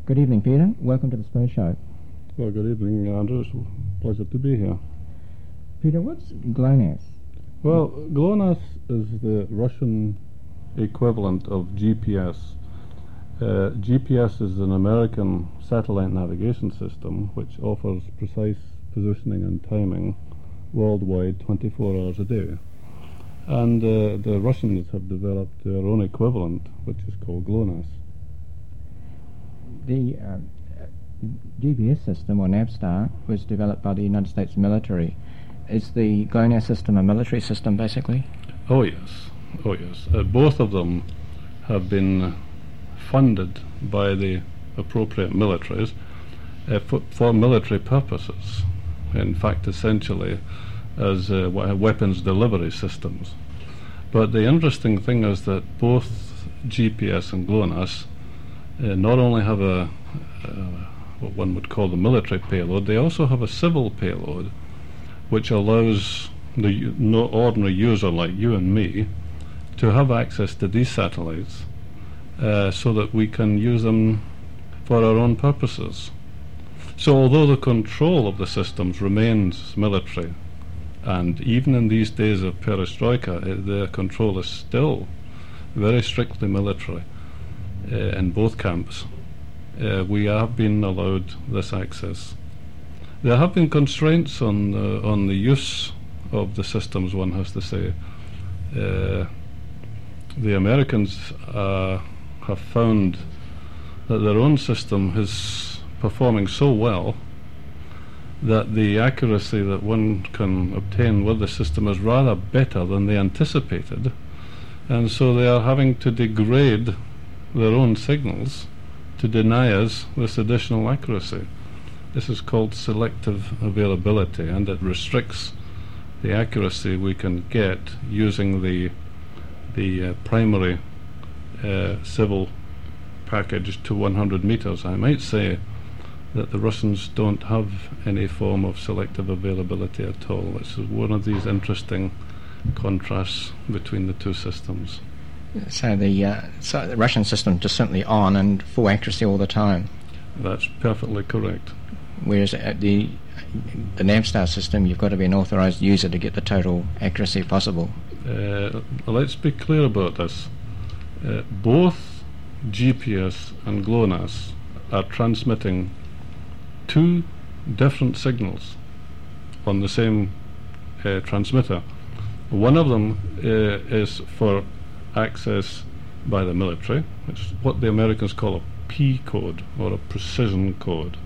Good evening, Peter. Welcome to the Space Show. Well, good evening, Andrew. It's a pleasure to be here. Peter, what's GLONASS? Well, GLONASS is the Russian equivalent of GPS. GPS is an American satellite navigation system which offers precise positioning and timing worldwide 24 hours a day. And the Russians have developed their own equivalent, which is called GLONASS. The GPS system, or Navstar, was developed by the United States military. Is the GLONASS system a military system, basically? Oh yes. Both of them have been funded by the appropriate militaries for military purposes. In fact, essentially as weapons delivery systems. But the interesting thing is that both GPS and GLONASS not only have what one would call the military payload, they also have a civil payload which allows the ordinary user like you and me to have access to these satellites so that we can use them for our own purposes. So although the control of the systems remains military, and even in these days of perestroika, the control is still very strictly military in both camps, we have been allowed this access. There have been constraints on the use of the systems, one has to say. The Americans have found that their own system is performing so well that the accuracy that one can obtain with the system is rather better than they anticipated, and so they are having to degrade their own signals to deny us this additional accuracy. This is called selective availability, and it restricts the accuracy we can get using the primary civil package to 100 meters. I might say that the Russians don't have any form of selective availability at all. This is one of these interesting contrasts between the two systems. So the Russian system just simply on and full accuracy all the time. That's perfectly correct. Whereas the Navstar system, you've got to be an authorized user to get the total accuracy possible. Let's be clear about this. Both GPS and GLONASS are transmitting two different signals on the same transmitter. One of them is for access by the military, which is what the Americans call a P code, or a precision code.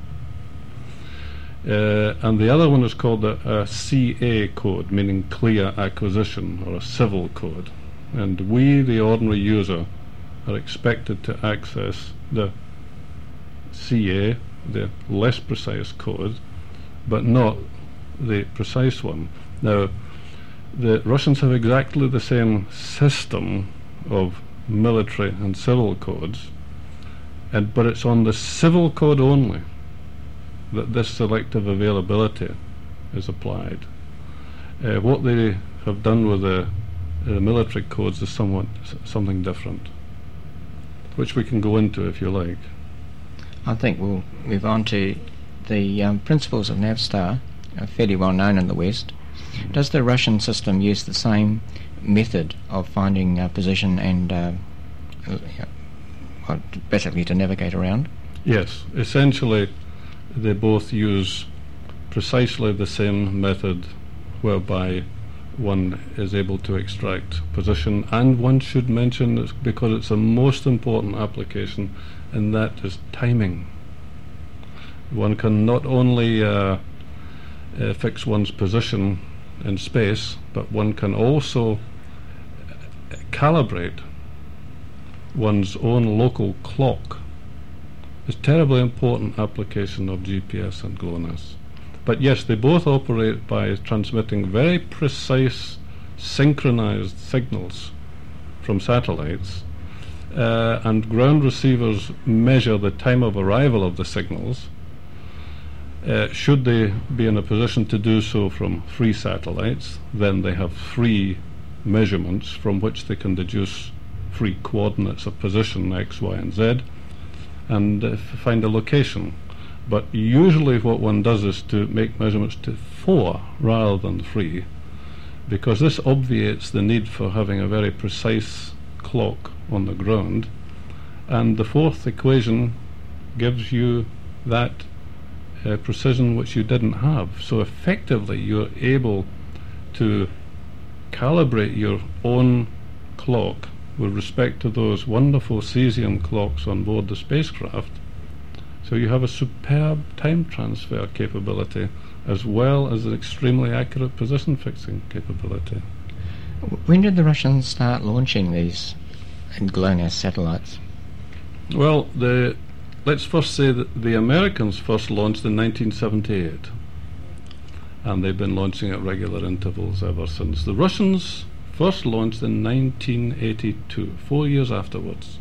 And the other one is called a CA code, meaning clear acquisition, or a civil code. And we, the ordinary user, are expected to access the CA, the less precise code, but not the precise one. Now, the Russians have exactly the same system of military and civil codes, but it's on the civil code only that this selective availability is applied. What they have done with the military codes is something different, which we can go into if you like. I think we'll move on to the principles of Navstar, fairly well known in the West. Does the Russian system use the same method of finding position and basically to navigate around? Yes, essentially they both use precisely the same method whereby one is able to extract position, and one should mention this because it's a most important application, and that is timing. One can not only fix one's position in space, but one can also calibrate one's own local clock. It's a terribly important application of GPS and GLONASS. But yes, they both operate by transmitting very precise, synchronized signals from satellites, and ground receivers measure the time of arrival of the signals. Should they be in a position to do so from free satellites, then they have free measurements from which they can deduce free coordinates of position X, Y, and Z. and find a location. But usually what one does is to make measurements to 4 rather than 3, because this obviates the need for having a very precise clock on the ground, and the 4th equation gives you that precision which you didn't have. So effectively you're able to calibrate your own clock with respect to those wonderful cesium clocks on board the spacecraft. So you have a superb time transfer capability as well as an extremely accurate position fixing capability. When did the Russians start launching these GLONASS satellites? Well, let's first say that the Americans first launched in 1978, and they've been launching at regular intervals ever since. The Russians first launched in 1982, 4 years afterwards.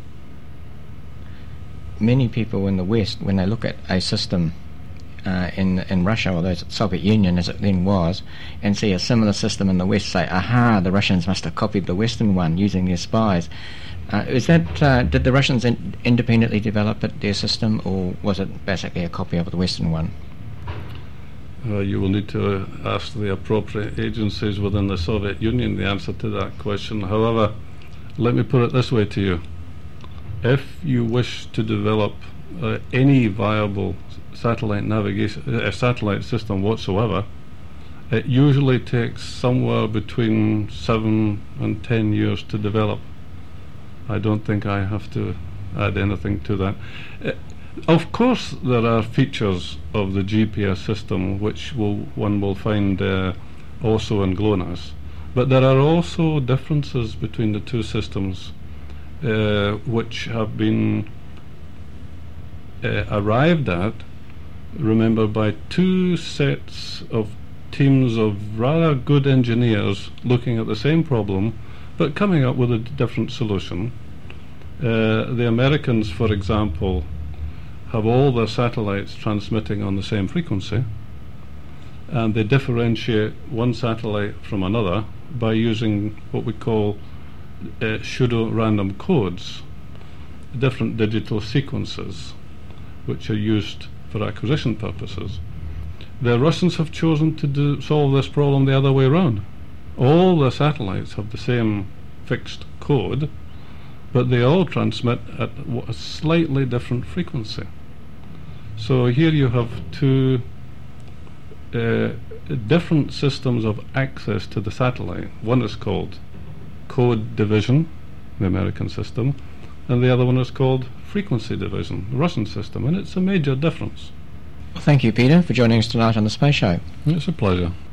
Many people in the West, when they look at a system in Russia, or the Soviet Union as it then was, and see a similar system in the West, say, aha, the Russians must have copied the Western one using their spies. Did the Russians independently develop their system, or was it basically a copy of the Western one? You will need to ask the appropriate agencies within the Soviet Union the answer to that question. However, let me put it this way to you. If you wish to develop any viable satellite navigation satellite system whatsoever, it usually takes somewhere between 7 and 10 years to develop. I don't think I have to add anything to that. Of course, there are features of the GPS system which one will find also in GLONASS, but there are also differences between the two systems which have been arrived at, remember, by 2 sets of teams of rather good engineers looking at the same problem but coming up with a different solution. The Americans, for example, have all their satellites transmitting on the same frequency, and they differentiate one satellite from another by using what we call pseudo-random codes, different digital sequences which are used for acquisition purposes. The Russians have chosen to solve this problem the other way around. All the satellites have the same fixed code, but they all transmit at a slightly different frequency. So here you have 2 different systems of access to the satellite. One is called code division, the American system, and the other one is called frequency division, the Russian system, and it's a major difference. Well, thank you, Peter, for joining us tonight on the Space Show. It's a pleasure.